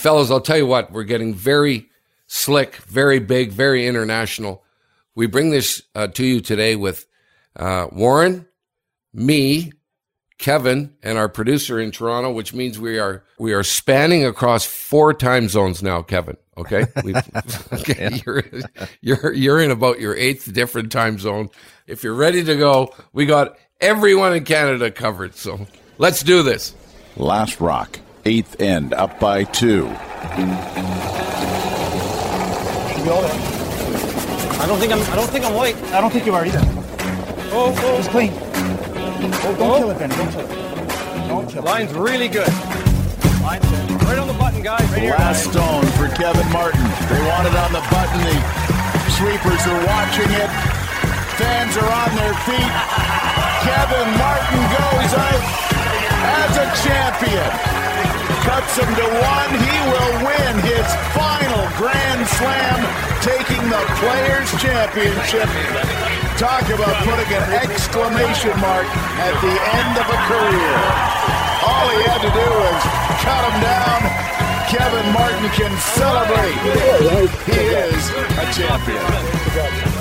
Fellas, I'll tell you what, we're getting very slick, very big, very international. We bring this to you today with Warren, me, Kevin, and our producer in Toronto, which means we are spanning across 4 time zones now, Kevin. Okay, okay. You're in about your 8th different time zone. If you're ready to go, we got everyone in Canada covered. So let's do this. Last rock, 8th end, up by 2. I don't think I'm white. I don't think you are either. Oh. It's clean. Oh, don't kill it, Benny. Don't kill it. Don't kill it. Line's really good. Line's good. Right on the button, guys. Right here. Last stone for Kevin Martin. They want it on the button. The sweepers are watching it. Fans are on their feet. Kevin Martin goes out as a champion. Cuts him to 1. He will win his final Grand Slam, taking the Players' Championship. Talk about putting an exclamation mark at the end of a career. All he had to do was cut him down. Kevin Martin can celebrate. He is a champion.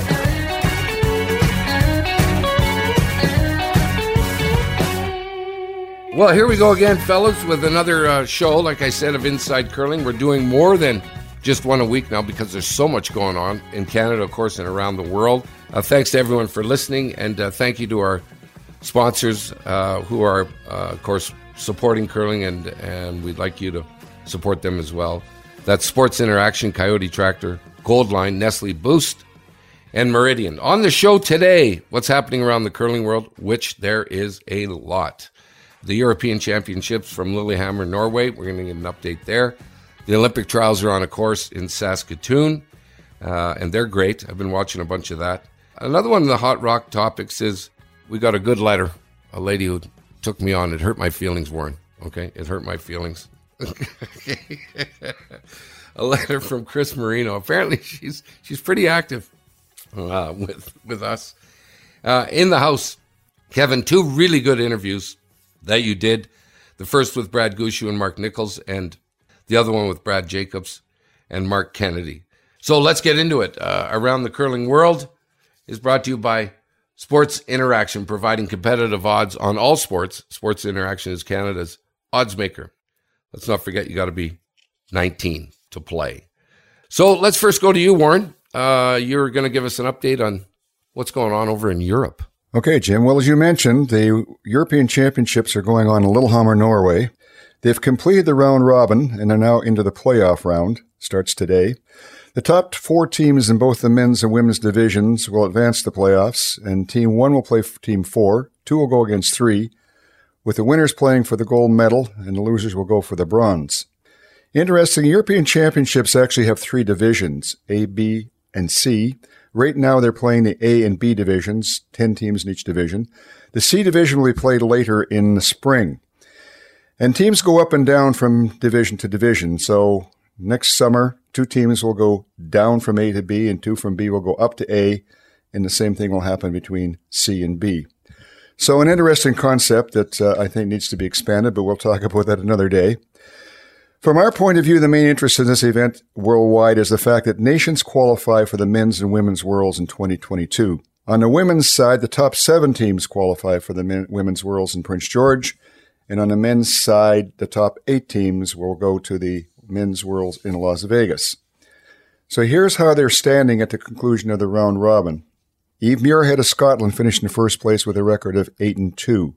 Well, here we go again, fellas, with another show, like I said, of Inside Curling. We're doing more than just one a week now because there's so much going on in Canada, of course, and around the world. Thanks to everyone for listening, and thank you to our sponsors who are, of course, supporting curling, and we'd like you to support them as well. That's Sports Interaction, Coyote Tractor, Goldline, Nestle Boost, and Meridian. On the show today, what's happening around the curling world, which there is a lot. The European Championships from Lillehammer, Norway. We're going to get an update there. The Olympic trials are on a course in Saskatoon, and they're great. I've been watching a bunch of that. Another one of the hot rock topics is we got a good letter. A lady who took me on. It hurt my feelings, Warren. Okay? It hurt my feelings. A letter from Chris Marino. Apparently she's pretty active with us. In the house, Kevin, 2 really good interviews that you did. The first with Brad Gushue and Mark Nichols, and the other one with Brad Jacobs and Mark Kennedy. So let's get into it. Around the Curling World is brought to you by Sports Interaction, providing competitive odds on all sports. Sports Interaction is Canada's odds maker. Let's not forget you got to be 19 to play. So let's first go to you, Warren. You're going to give us an update on what's going on over in Europe. Okay, Jim. Well, as you mentioned, the European Championships are going on in Lillehammer, Norway. They've completed the round robin and are now into the playoff round. Starts today. The top 4 teams in both the men's and women's divisions will advance to the playoffs, and Team 1 will play for Team 4. 2 will go against 3, with the winners playing for the gold medal, and the losers will go for the bronze. Interesting, European Championships actually have 3 divisions, A, B, and C. Right now, they're playing the A and B divisions, 10 teams in each division. The C division will be played later in the spring. And teams go up and down from division to division. So next summer, 2 teams will go down from A to B, and 2 from B will go up to A, and the same thing will happen between C and B. So an interesting concept that I think needs to be expanded, but we'll talk about that another day. From our point of view, the main interest in this event worldwide is the fact that nations qualify for the men's and women's worlds in 2022. On the women's side, the top 7 teams qualify for the women's worlds in Prince George. And on the men's side, the top 8 teams will go to the men's worlds in Las Vegas. So here's how they're standing at the conclusion of the round robin. Eve Muirhead of Scotland finished in first place with a record of 8-2.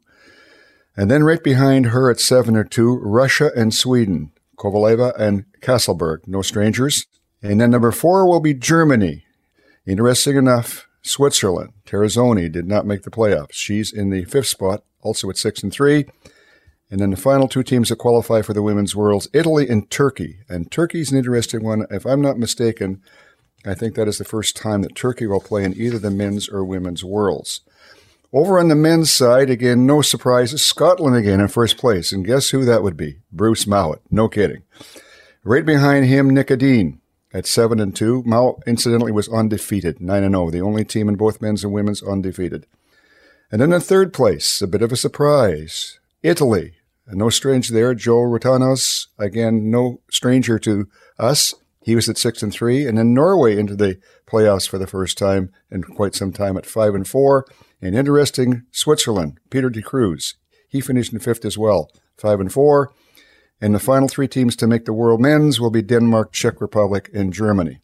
And then right behind her at 7-2, Russia and Sweden. Kovaleva and Kasselberg, no strangers. And then number 4 will be Germany. Interesting enough, Switzerland. Terrazzoni did not make the playoffs. She's in the 5th spot, also at 6-3. And then the final 2 teams that qualify for the Women's Worlds, Italy and Turkey. And Turkey's an interesting one. If I'm not mistaken, I think that is the first time that Turkey will play in either the Men's or Women's Worlds. Over on the men's side, again, no surprises. Scotland again in first place. And guess who that would be? Bruce Mowat. No kidding. Right behind him, Nick Edin at 7-2. Mowat, incidentally, was undefeated, 9-0. The only team in both men's and women's undefeated. And then in third place, a bit of a surprise, Italy. No stranger there. Joe Rotanos, again, no stranger to us. He was at 6-3, and then Norway into the playoffs for the first time in quite some time at 5-4. And interesting, Switzerland, Peter de Cruz. He finished in 5th as well, 5-4. And the final 3 teams to make the World Men's will be Denmark, Czech Republic, and Germany.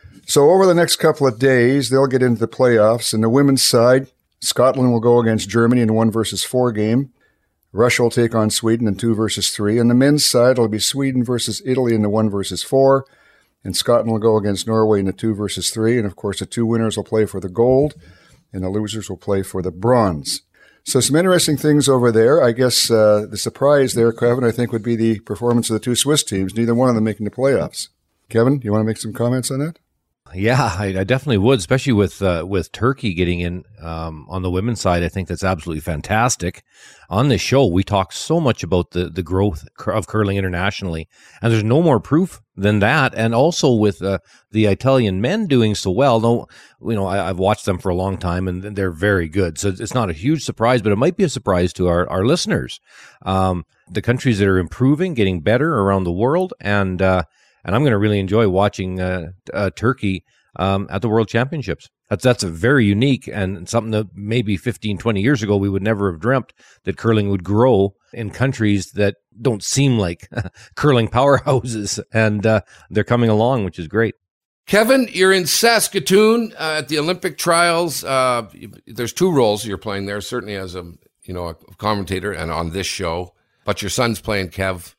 So over the next couple of days, they'll get into the playoffs. In the women's side, Scotland will go against Germany in a 1-4 game. Russia will take on Sweden in 2-3. On the men's side, it'll be Sweden versus Italy in the 1-4. And Scotland will go against Norway in the 2-3. And, of course, the 2 winners will play for the gold, and the losers will play for the bronze. So some interesting things over there. I guess the surprise there, Kevin, I think would be the performance of the 2 Swiss teams, neither one of them making the playoffs. Kevin, do you want to make some comments on that? Yeah, I definitely would, especially with Turkey getting in on the women's side. I think that's absolutely fantastic. On this show, we talk so much about the growth of curling internationally, and there's no more proof than that. And also with the Italian men doing so well, though, I've watched them for a long time, and they're very good. So it's not a huge surprise, but it might be a surprise to our listeners. The countries that are improving, getting better around the world, and I'm going to really enjoy watching Turkey at the World Championships. That's a very unique and something that maybe 15, 20 years ago we would never have dreamt that curling would grow in countries that don't seem like curling powerhouses. And they're coming along, which is great. Kevin, you're in Saskatoon at the Olympic trials. There's 2 roles you're playing there, certainly as a commentator and on this show. But your son's playing Kev.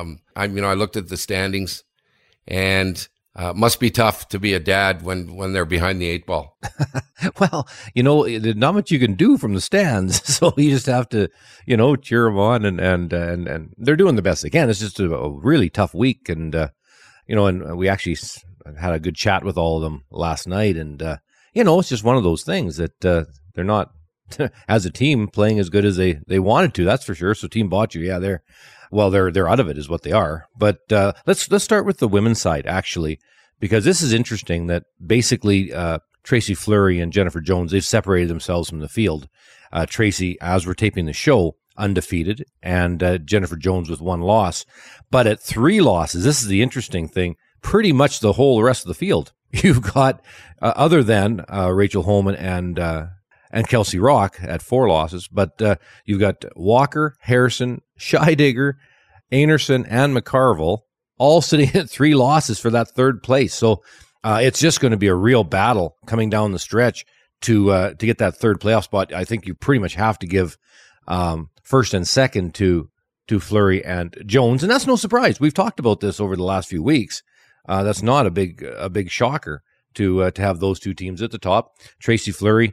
I looked at the standings. And must be tough to be a dad when they're behind the 8 ball. Well, there's not much you can do from the stands, so you just have to, cheer them on, and they're doing the best they can. It's just a really tough week, and and we actually had a good chat with all of them last night, and it's just one of those things that they're not as a team playing as good as they wanted to. That's for sure. So Team Bocce, yeah, they're out of it is what they are. But let's start with the women's side, actually, because this is interesting that basically Tracy Fleury and Jennifer Jones, they've separated themselves from the field. Tracy, as we're taping the show, undefeated, and Jennifer Jones with 1 loss. But at 3 losses, this is the interesting thing, pretty much the whole rest of the field. You've got, other than Rachel Holman and Kelsey Rock at 4 losses, but you've got Walker, Harrison, Scheidegger, Einarson, and McCarville all sitting at 3 losses for that 3rd place. So it's just going to be a real battle coming down the stretch to get that 3rd playoff spot. I think you pretty much have to give first and second to Fleury and Jones, and that's no surprise. We've talked about this over the last few weeks. That's not a big shocker to have those 2 teams at the top. Tracy Fleury,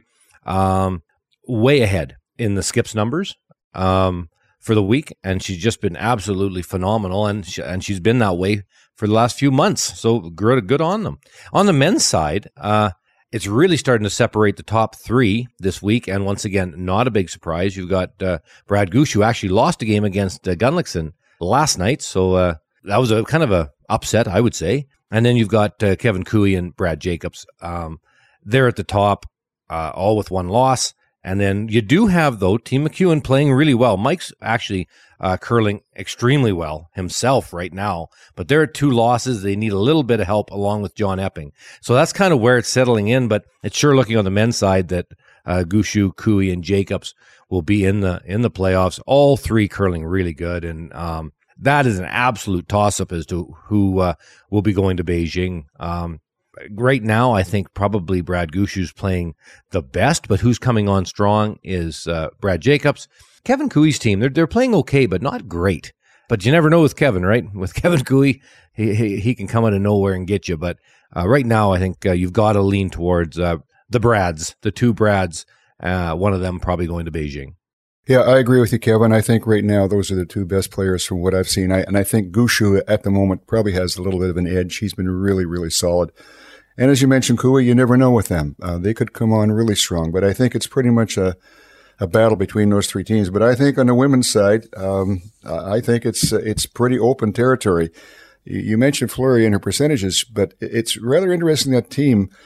way ahead in the skips numbers for the week, and she's just been absolutely phenomenal, and she's been that way for the last few months. So good on them. On the men's side, it's really starting to separate the top 3 this week, and once again, not a big surprise. You've got Brad Gooch, who actually lost a game against Gunlickson last night, so that was a kind of a upset, I would say. And then you've got Kevin Cooey and Brad Jacobs. They're at the top, all with 1 loss. And then you do have, though, Team McEwen playing really well. Mike's actually curling extremely well himself right now, but they're at 2 losses. They need a little bit of help along with John Epping. So that's kind of where it's settling in, but it's sure looking on the men's side that Gushu, Cooey, and Jacobs will be in the playoffs. All 3 curling really good, and that is an absolute toss-up as to who will be going to Beijing. Right now, I think probably Brad Gushu's playing the best, but who's coming on strong is Brad Jacobs. Kevin Cooey's team, they're playing okay, but not great. But you never know with Kevin, right? With Kevin Cooey, he can come out of nowhere and get you. But right now, I think you've got to lean towards the Brads, the 2 Brads, one of them probably going to Beijing. Yeah, I agree with you, Kevin. I think right now those are the 2 best players from what I've seen. I think Gushu at the moment probably has a little bit of an edge. He's been really, really solid. And as you mentioned, Cooey, you never know with them. They could come on really strong. But I think it's pretty much a battle between those 3 teams. But I think on the women's side, I think it's pretty open territory. You mentioned Fleury and her percentages, but it's rather interesting that team.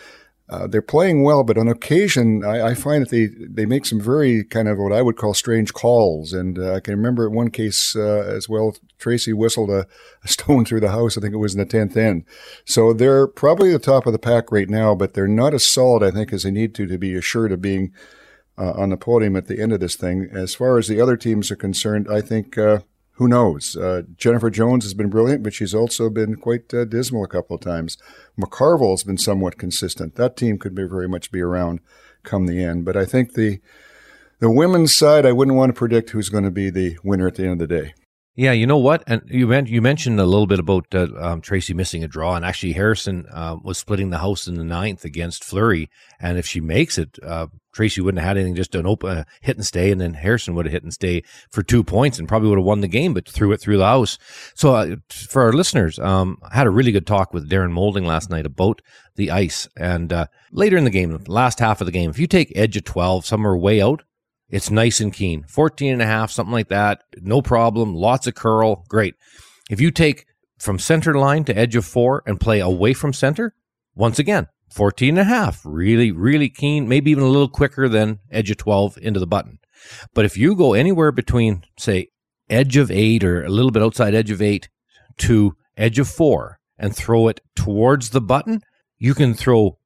They're playing well, but on occasion, I find that they make some very kind of what I would call strange calls. And I can remember in one case as well, Tracy whistled a stone through the house. I think it was in the 10th end. So they're probably the top of the pack right now, but they're not as solid, I think, as they need to be assured of being on the podium at the end of this thing. As far as the other teams are concerned, I think who knows? Jennifer Jones has been brilliant, but she's also been quite dismal a couple of times. McCarville's been somewhat consistent. That team could very much be around come the end. But I think the women's side, I wouldn't want to predict who's going to be the winner at the end of the day. Yeah, you know what? And you mentioned a little bit about Tracy missing a draw, and actually Harrison was splitting the house in the 9th against Fleury, and if she makes it, Tracy wouldn't have had anything, just an open hit and stay, and then Harrison would have hit and stay for 2 points and probably would have won the game, but threw it through the house. So for our listeners, I had a really good talk with Darren Moulding last night about the ice, and later in the game, last half of the game, if you take edge of 12 somewhere way out, it's nice and keen. 14.5, something like that. No problem. Lots of curl. Great. If you take from center line to edge of 4 and play away from center, once again, 14.5. Really, really keen. Maybe even a little quicker than edge of 12 into the button. But if you go anywhere between, say, edge of 8 or a little bit outside edge of 8 to edge of 4 and throw it towards the button, you can throw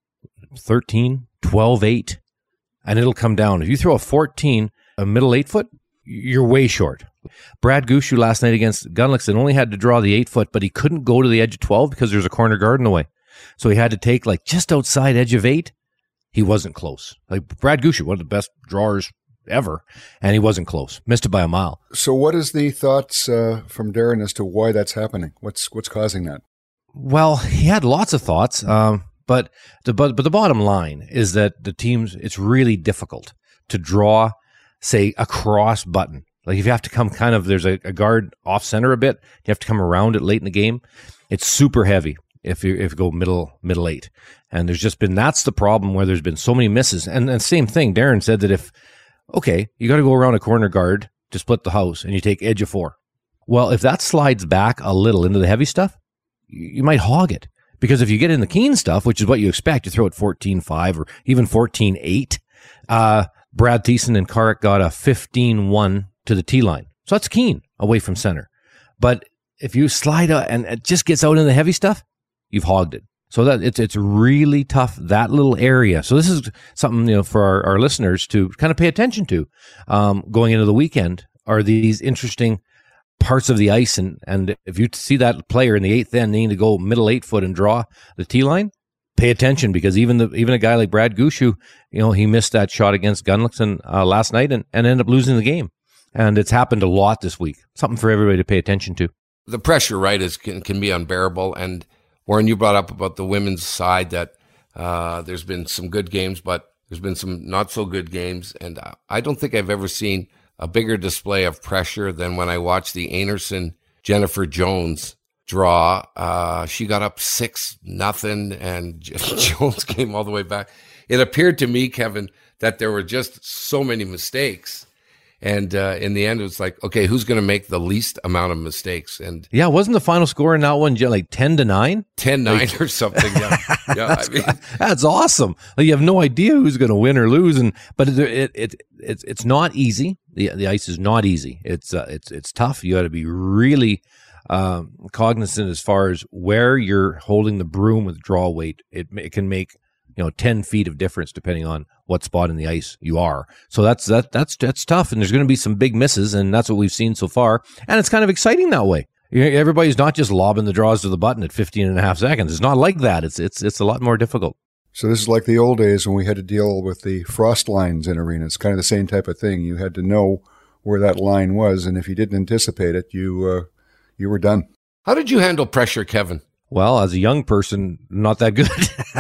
13, 12, 8. And it'll come down. If you throw a 14, a middle 8-foot, you're way short. Brad Gushue last night against Gunlickson only had to draw the 8-foot, but he couldn't go to the edge of 12 because there's a corner guard in the way. So he had to take like just outside edge of 8. He wasn't close. Like Brad Gushue, one of the best drawers ever, and he wasn't close. Missed it by a mile. So what is the thoughts from Darren as to why that's happening? What's causing that? Well, he had lots of thoughts. But the bottom line is that the teams, it's really difficult to draw, say, a cross button. Like if you have to come kind of, there's a guard off center a bit, you have to come around it late in the game. It's super heavy if you go middle 8. And there's just been, that's the problem where there's been so many misses. And same thing, Darren said that you got to go around a corner guard to split the house and you take edge of 4. Well, if that slides back a little into the heavy stuff, you might hog it. Because if you get in the keen stuff, which is what you expect, you throw it 14-5 or even 14-8. Brad Thiessen and Carrick got a 15-1 to the T line. So that's keen away from center. But if you slide out and it just gets out in the heavy stuff, you've hogged it. So that it's really tough, that little area. So this is something, for our listeners to kind of pay attention to going into the weekend, are these interesting parts of the ice, and if you see that player in the 8th end needing to go middle 8-foot and draw the T line, pay attention, because even a guy like Brad Gushue, he missed that shot against Gunlickson last night and ended up losing the game, and it's happened a lot this week. Something for everybody to pay attention to. The pressure, right, can be unbearable. And Warren, you brought up about the women's side that there's been some good games, but there's been some not so good games, and I don't think I've ever seen a bigger display of pressure than when I watched the Einarson Jennifer Jones draw. She got up 6-0 and Jones came all the way back. It appeared to me, Kevin, that there were just so many mistakes. And in the end, it was like, okay, who's going to make the least amount of mistakes? And yeah, wasn't the final score in that one like 10-9? 10-9 or something. Yeah, that's awesome. Like, you have no idea who's going to win or lose, but it's not easy. The ice is not easy. It's tough. You got to be really cognizant as far as where you're holding the broom with draw weight. It can make 10 feet of difference depending on what spot in the ice you are. So that's tough, and there's going to be some big misses, and that's what we've seen so far. And it's kind of exciting that way. Everybody's not just lobbing the draws to the button at 15.5 seconds. It's not like that. It's a lot more difficult. So this is like the old days when we had to deal with the frost lines in arenas. It's kind of the same type of thing. You had to know where that line was, and if you didn't anticipate it, you were done. How did you handle pressure, Kevin? Well, as a young person, not that good.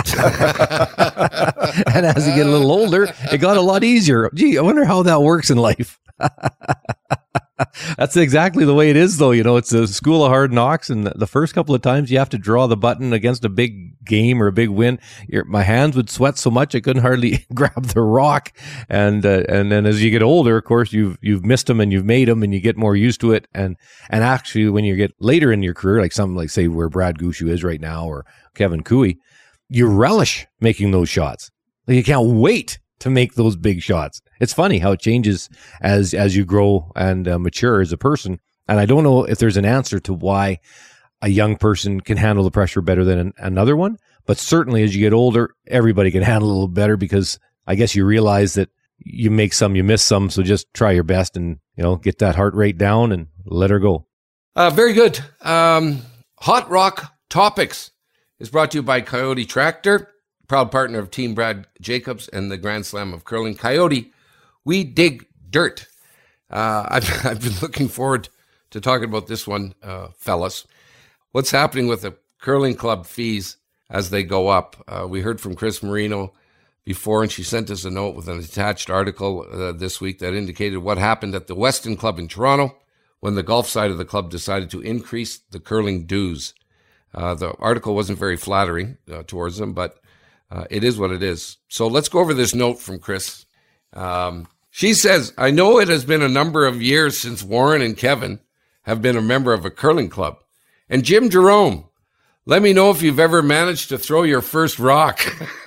And as you get a little older, it got a lot easier. Gee, I wonder how that works in life. That's exactly the way it is, though. It's a school of hard knocks, and the first couple of times you have to draw the button against a big game or a big win, my hands would sweat so much I couldn't hardly grab the rock. And then as you get older, of course, you've missed them and you've made them, and you get more used to it. And actually, when you get later in your career, like say where Brad Gushue is right now, or Kevin Cooey, you relish making those shots. Like you can't wait to make those big shots. It's funny how it changes as you grow and mature as a person. And I don't know if there's an answer to why a young person can handle the pressure better than another one. But certainly as you get older, everybody can handle it a little better, because I guess you realize that you make some, you miss some. So just try your best and, get that heart rate down and let her go. Very good. Hot Rock Topics is brought to you by Coyote Tractor, proud partner of Team Brad Jacobs and the Grand Slam of Curling. Coyote, we dig dirt. I've been looking forward to talking about this one, fellas. What's happening with the curling club fees as they go up? We heard from Chris Marino before, and she sent us a note with an attached article this week that indicated what happened at the Weston Club in Toronto when the golf side of the club decided to increase the curling dues. The article wasn't very flattering towards them, but it is what it is. So let's go over this note from Chris. She says, I know it has been a number of years since Warren and Kevin have been a member of a curling club. And Jim Jerome, let me know if you've ever managed to throw your first rock.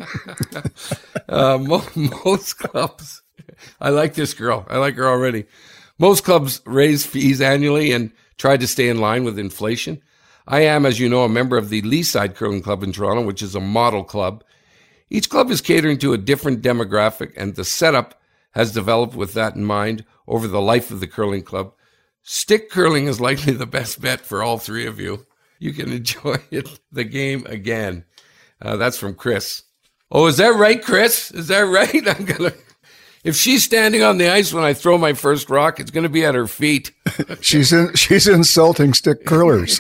Most clubs, I like this girl. I like her already. Most clubs raise fees annually and try to stay in line with inflation. I am, as you know, a member of the Leaside Curling Club in Toronto, which is a model club. Each club is catering to a different demographic, and the setup has developed with that in mind over the life of the curling club. Stick curling is likely the best bet for all three of you. You can enjoy the game again. That's from Chris. Oh, is that right, Chris? Is that right? If she's standing on the ice when I throw my first rock, it's going to be at her feet. She's insulting stick curlers.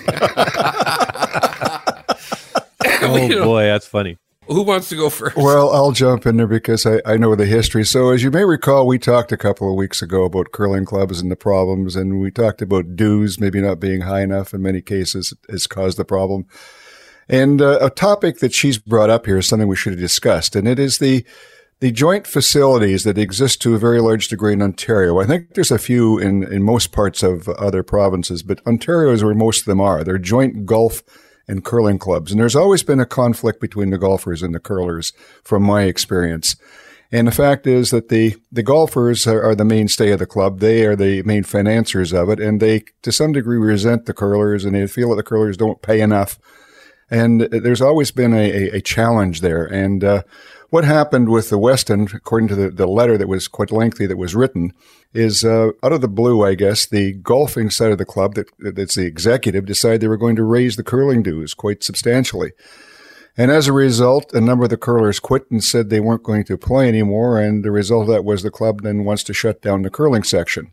Boy, that's funny. Who wants to go first? Well, I'll jump in there because I know the history. So as you may recall, we talked a couple of weeks ago about curling clubs and the problems, and we talked about dues maybe not being high enough in many cases has caused the problem. And a topic that she's brought up here is something we should have discussed, and it is the joint facilities that exist to a very large degree in Ontario. I think there's a few in most parts of other provinces, but Ontario is where most of them are. They're joint golf and curling clubs. And there's always been a conflict between the golfers and the curlers from my experience. And the fact is that the golfers are the mainstay of the club. They are the main financiers of it. And they, to some degree, resent the curlers, and they feel that the curlers don't pay enough. And there's always been a challenge there. And what happened with the Weston, according to the letter that was quite lengthy that was written, is out of the blue, I guess, the golfing side of the club, that's the executive, decided they were going to raise the curling dues quite substantially. And as a result, a number of the curlers quit and said they weren't going to play anymore, and the result of that was the club then wants to shut down the curling section.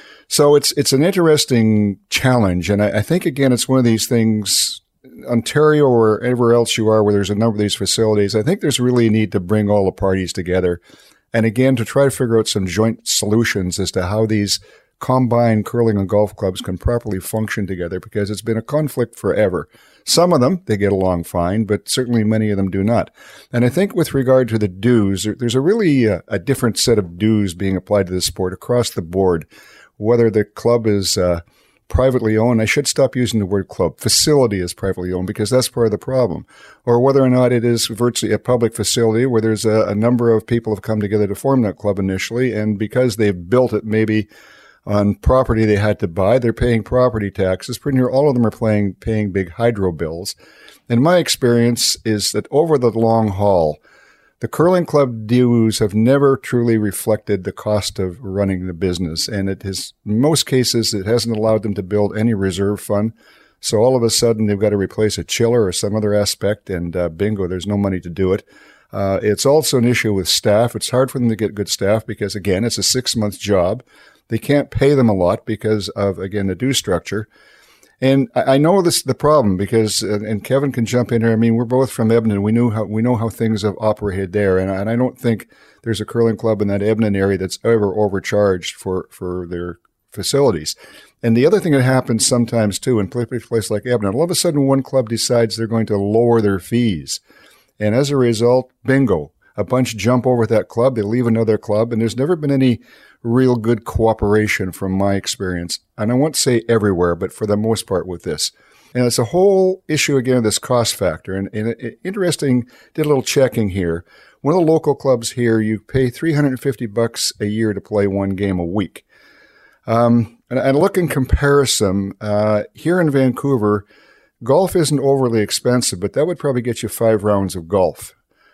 So it's an interesting challenge, and I think, again, it's one of these things, Ontario or wherever else you are where there's a number of these facilities, I think there's really a need to bring all the parties together. And again, to try to figure out some joint solutions as to how these combined curling and golf clubs can properly function together, because it's been a conflict forever. Some of them, they get along fine, but certainly many of them do not. And I think with regard to the dues, there's a really a different set of dues being applied to the sport across the board, whether the club is privately owned. I should stop using the word club. Facility is privately owned, because that's part of the problem. Or whether or not it is virtually a public facility where there's a number of people have come together to form that club initially, and because they've built it maybe on property they had to buy, they're paying property taxes. Pretty near all of them are paying big hydro bills. And my experience is that over the long haul, the curling club dues have never truly reflected the cost of running the business. And it has, in most cases, it hasn't allowed them to build any reserve fund. So all of a sudden, they've got to replace a chiller or some other aspect, and bingo, there's no money to do it. It's also an issue with staff. It's hard for them to get good staff because, again, it's a 6-month job. They can't pay them a lot because of, again, the due structure. And I know this is the problem because, and Kevin can jump in here. I mean, we're both from Edmonton. We know how things have operated there, and I don't think there's a curling club in that Edmonton area that's ever overcharged for their facilities. And the other thing that happens sometimes too, in a place like Edmonton, all of a sudden one club decides they're going to lower their fees, and as a result, bingo, a bunch jump over that club. They leave another club, and there's never been any real good cooperation from my experience. And I won't say everywhere, but for the most part with this. And it's a whole issue, again, of this cost factor. And interesting, did a little checking here. One of the local clubs here, you pay $350 a year to play one game a week. And look in comparison, here in Vancouver, golf isn't overly expensive, but that would probably get you 5 rounds of golf.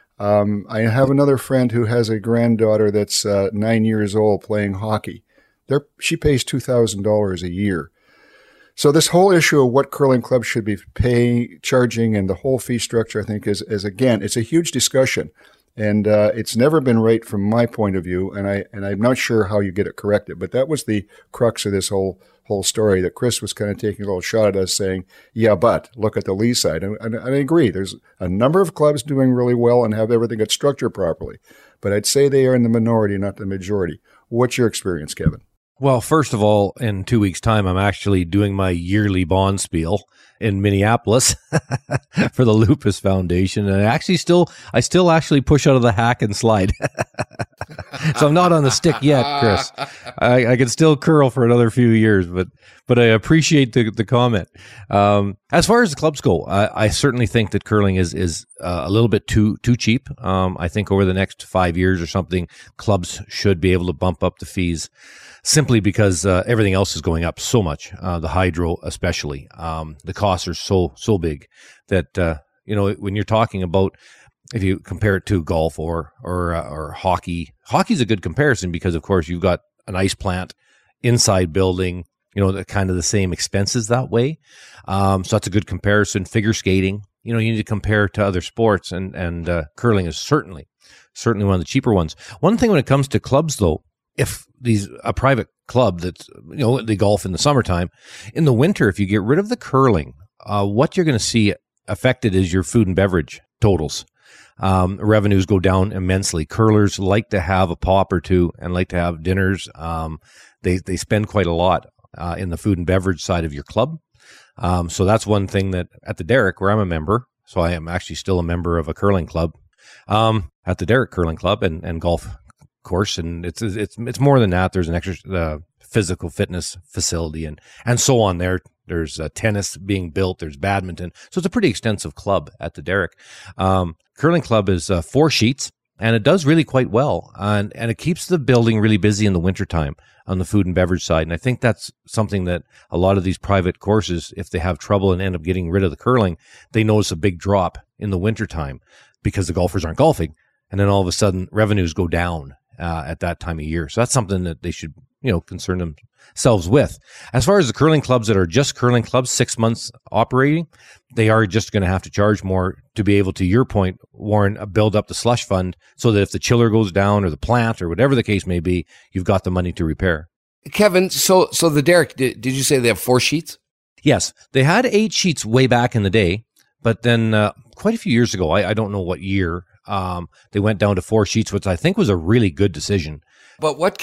I have another friend who has a granddaughter that's 9 years old playing hockey. She pays $2,000 a year. So this whole issue of what curling clubs should be charging and the whole fee structure, I think, is again, it's a huge discussion. And it's never been right from my point of view, and I'm not sure how you get it corrected. But that was the crux of this whole story, that Chris was kind of taking a little shot at us saying, yeah, but look at the Lee side. And I agree. There's a number of clubs doing really well and have everything that's structured properly. But I'd say they are in the minority, not the majority. What's your experience, Kevin? Well, first of all, in 2 weeks' time, I'm actually doing my yearly bond spiel in Minneapolis for the Lupus Foundation, and I still actually push out of the hack and slide. So I'm not on the stick yet, Chris. I can still curl for another few years, but I appreciate the comment. As far as the clubs go, I certainly think that curling is a little bit too cheap. I think over the next 5 years or something, clubs should be able to bump up the fees, simply because everything else is going up so much, the hydro especially. The costs are so big that, when you're talking about, if you compare it to golf or hockey, hockey's a good comparison because, of course, you've got an ice plant, inside building, kind of the same expenses that way. So that's a good comparison. Figure skating, you need to compare to other sports, and curling is certainly one of the cheaper ones. One thing when it comes to clubs, though, if a private club that's, they golf in the summertime, in the winter, if you get rid of the curling, what you're going to see affected is your food and beverage totals. Revenues go down immensely. Curlers like to have a pop or two and like to have dinners. They spend quite a lot in the food and beverage side of your club. So that's one thing that at the Derrick, where I'm a member, so I am actually still a member of a curling club, at the Derrick Curling Club and golf course, and it's more than that. There's an extra physical fitness facility and so on. There's tennis being built. There's badminton. So it's a pretty extensive club at the Derrick. Curling club is 4 sheets, and it does really quite well. And it keeps the building really busy in the wintertime on the food and beverage side. And I think that's something that a lot of these private courses, if they have trouble and end up getting rid of the curling, they notice a big drop in the wintertime because the golfers aren't golfing. And then all of a sudden revenues go down at that time of year. So that's something that they should, concern themselves with. As far as the curling clubs that are just curling clubs, 6 months operating, they are just going to have to charge more to be able, to your point, Warren, build up the slush fund so that if the chiller goes down or the plant or whatever the case may be, you've got the money to repair. Kevin, so the Derrick, did you say they have 4 sheets? Yes. They had 8 sheets way back in the day, but then quite a few years ago, I don't know what year, they went down to 4 sheets, which I think was a really good decision. But what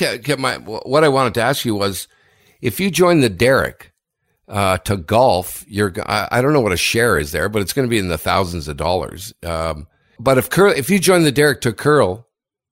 I wanted to ask you was, if you join the Derrick to golf, I don't know what a share is there, but it's going to be in the thousands of dollars. But if you join the Derrick to curl,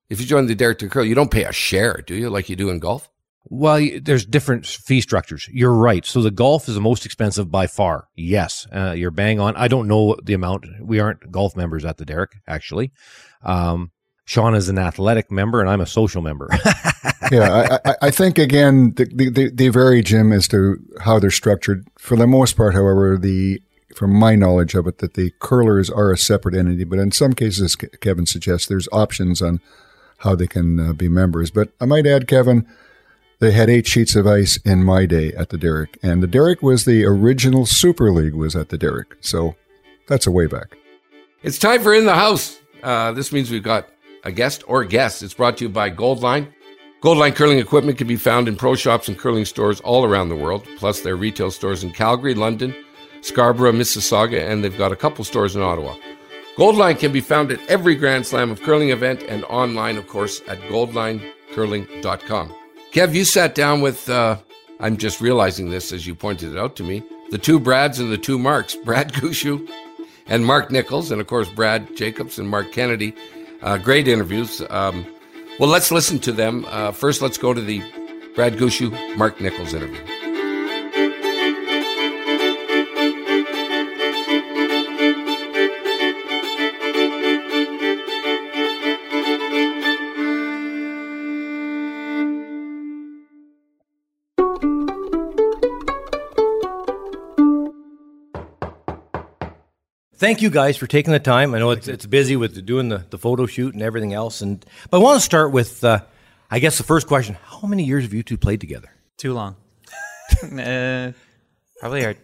you don't pay a share, do you, like you do in golf? Well, there's different fee structures. You're right. So the golf is the most expensive by far. Yes, you're bang on. I don't know the amount. We aren't golf members at the Derrick, actually. Sean is an athletic member, and I'm a social member. Yeah, I think, again, they vary, Jim, as to how they're structured. For the most part, however, from my knowledge of it, that the curlers are a separate entity. But in some cases, as Kevin suggests, there's options on how they can be members. But I might add, Kevin, they had 8 sheets of ice in my day at the Derrick. And the Derrick was the original Super League was at the Derrick. So that's a way back. It's time for In the House. This means we've got a guest or guests. It's brought to you by Goldline. Goldline curling equipment can be found in pro shops and curling stores all around the world, plus their retail stores in Calgary, London, Scarborough, Mississauga, and they've got a couple stores in Ottawa. Goldline can be found at every Grand Slam of curling event and online, of course, at goldlinecurling.com. Kev, you sat down with, I'm just realizing this as you pointed it out to me, the 2 Brads and the 2 Marks, Brad Gushue and Mark Nichols, and of course, Brad Jacobs and Mark Kennedy. Great interviews. Well, let's listen to them. First, let's go to the Brad Gushue, Mark Nichols interview. Thank you guys for taking the time. I know it's busy with doing the photo shoot and everything else. But I want to start with, I guess, the first question. How many years have you two played together? Too long. Probably our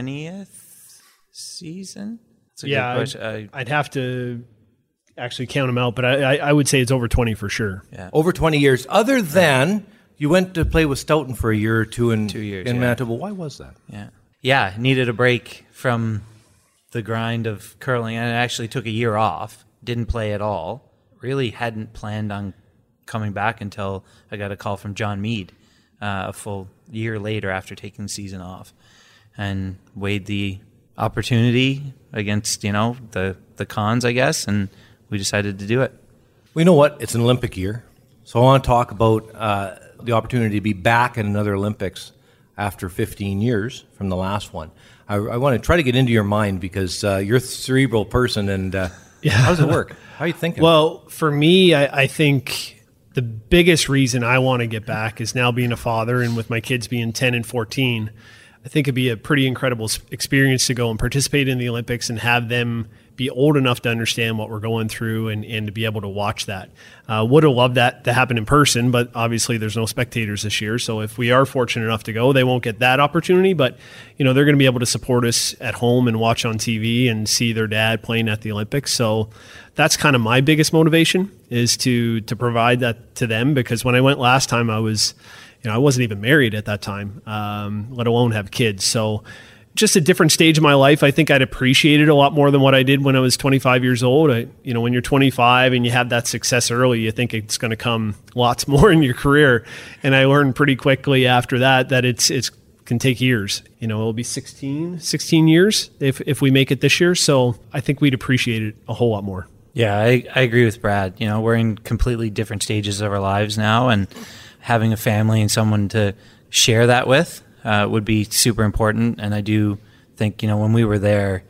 20th season. That's a good question. I'd have to actually count them out, but I would say it's over 20 for sure. Yeah. Over 20 years. Other than you went to play with Stoughton for a year or two in 2 years, in Manitoba. Why was that? Yeah, needed a break from the grind of curling, and I actually took a year off, didn't play at all, really hadn't planned on coming back until I got a call from John Meade a full year later after taking the season off, and weighed the opportunity against, the cons, I guess, and we decided to do it. Well, you know what? It's an Olympic year, so I want to talk about the opportunity to be back in another Olympics after 15 years from the last one. I want to try to get into your mind because you're a cerebral person, and how does it work? How are you thinking? Well, for me, I think the biggest reason I want to get back is now being a father, and with my kids being 10 and 14, I think it'd be a pretty incredible experience to go and participate in the Olympics and have them be old enough to understand what we're going through and to be able to watch that. Would have loved that to happen in person, but obviously there's no spectators this year. So if we are fortunate enough to go, they won't get that opportunity, but they're going to be able to support us at home and watch on TV and see their dad playing at the Olympics. So that's kind of my biggest motivation, is to provide that to them, because when I went last time, I wasn't even married at that time, let alone have kids. So just a different stage of my life. I think I'd appreciate it a lot more than what I did when I was 25 years old. When you're 25 and you have that success early, you think it's going to come lots more in your career. And I learned pretty quickly after that it's can take years. It'll be 16 years if we make it this year. So I think we'd appreciate it a whole lot more. Yeah, I agree with Brad. We're in completely different stages of our lives now, and having a family and someone to share that with would be super important. And I do think, when we were there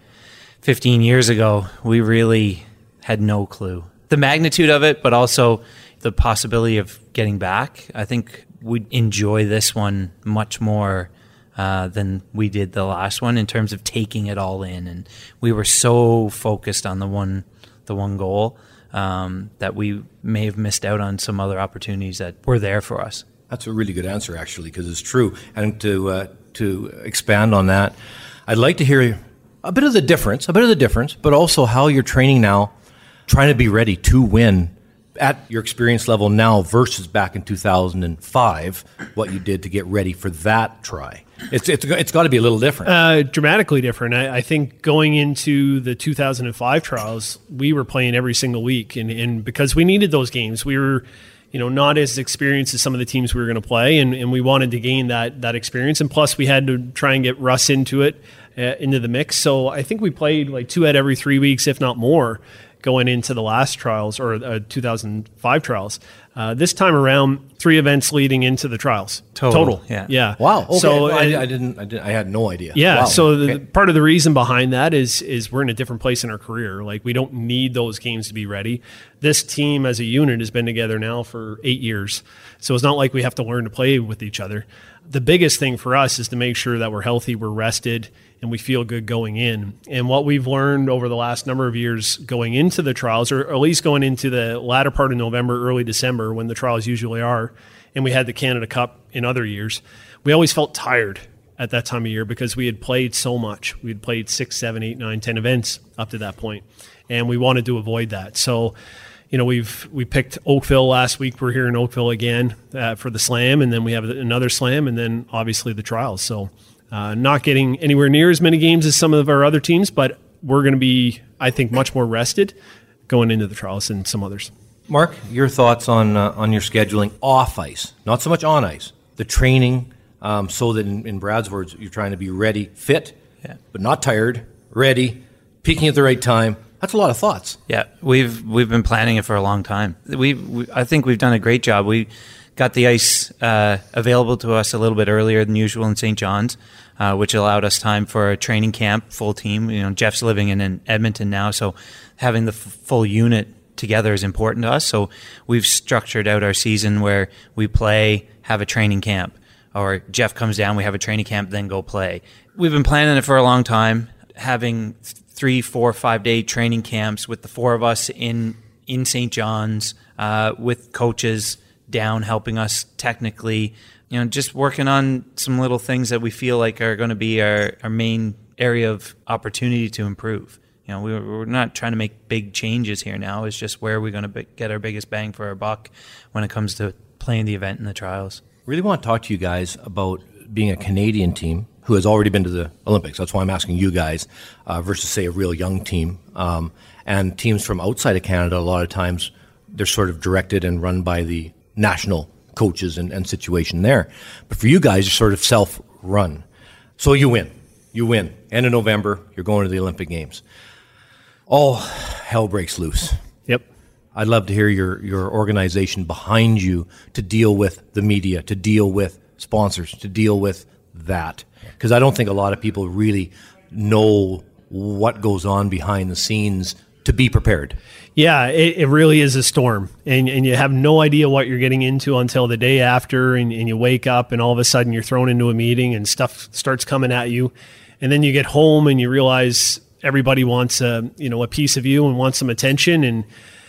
15 years ago, we really had no clue. The magnitude of it, but also the possibility of getting back. I think we'd enjoy this one much more than we did the last one in terms of taking it all in. And we were so focused on the one goal that we may have missed out on some other opportunities that were there for us. That's a really good answer, actually, because it's true. And to expand on that, I'd like to hear a bit of the difference, but also how you're training now, trying to be ready to win at your experience level now versus back in 2005, what you did to get ready for that try. It's got to be a little different. Dramatically different. I think going into the 2005 trials, we were playing every single week, and because we needed those games, we were not as experienced as some of the teams we were going to play, and we wanted to gain that experience. And plus, we had to try and get Russ into it, into the mix. So I think we played like 2 out every 3 weeks, if not more, going into the last trials or 2005 trials. This time around, 3 events leading into the trials. Total. Yeah. Wow. Okay. So I had no idea. Yeah. Wow. So part of the reason behind that is we're in a different place in our career. Like, we don't need those games to be ready. This team as a unit has been together now for 8 years. So it's not like we have to learn to play with each other. The biggest thing for us is to make sure that we're healthy, we're rested, and we feel good going in. And what we've learned over the last number of years going into the trials, or at least going into the latter part of November, early December, when the trials usually are, and we had the Canada Cup in other years, we always felt tired at that time of year because we had played so much. We had played 6, 7, 8, 9, 10 events up to that point, and we wanted to avoid that. So, we picked Oakville last week. We're here in Oakville again for the Slam, and then we have another Slam, and then obviously the trials. So not getting anywhere near as many games as some of our other teams, but we're going to be, I think, much more rested going into the trials than some others. Mark, your thoughts on your scheduling off ice, not so much on ice, the training, so that in Brad's words, you're trying to be ready, fit, but not tired, ready, peaking at the right time. That's a lot of thoughts. Yeah, we've been planning it for a long time. I think we've done a great job. We got the ice available to us a little bit earlier than usual in St. John's, which allowed us time for a training camp, full team. Jeff's living in Edmonton now, so having the full unit together is important to us. So we've structured out our season where we play, have a training camp, or Jeff comes down, we have a training camp, then go play. We've been planning it for a long time. Having 3, 4, 5-day training camps with the 4 of us in St. John's, with coaches down helping us technically, just working on some little things that we feel like are going to be our main area of opportunity to improve. We're not trying to make big changes here now. It's just where we're going to get our biggest bang for our buck when it comes to playing the event in the trials. Really want to talk to you guys about being a Canadian team who has already been to the Olympics. That's why I'm asking you guys versus, say, a real young team. And teams from outside of Canada, a lot of times, they're sort of directed and run by the national coaches and situation there. But for you guys, you're sort of self-run. So you win. End of November, you're going to the Olympic Games. All hell breaks loose. Yep. I'd love to hear your organization behind you to deal with the media, to deal with sponsors, to deal with that. Because I don't think a lot of people really know what goes on behind the scenes to be prepared. Yeah, it really is a storm. And you have no idea what you're getting into until the day after, and you wake up and all of a sudden you're thrown into a meeting and stuff starts coming at you. And then you get home and you realize everybody wants a piece of you and wants some attention. And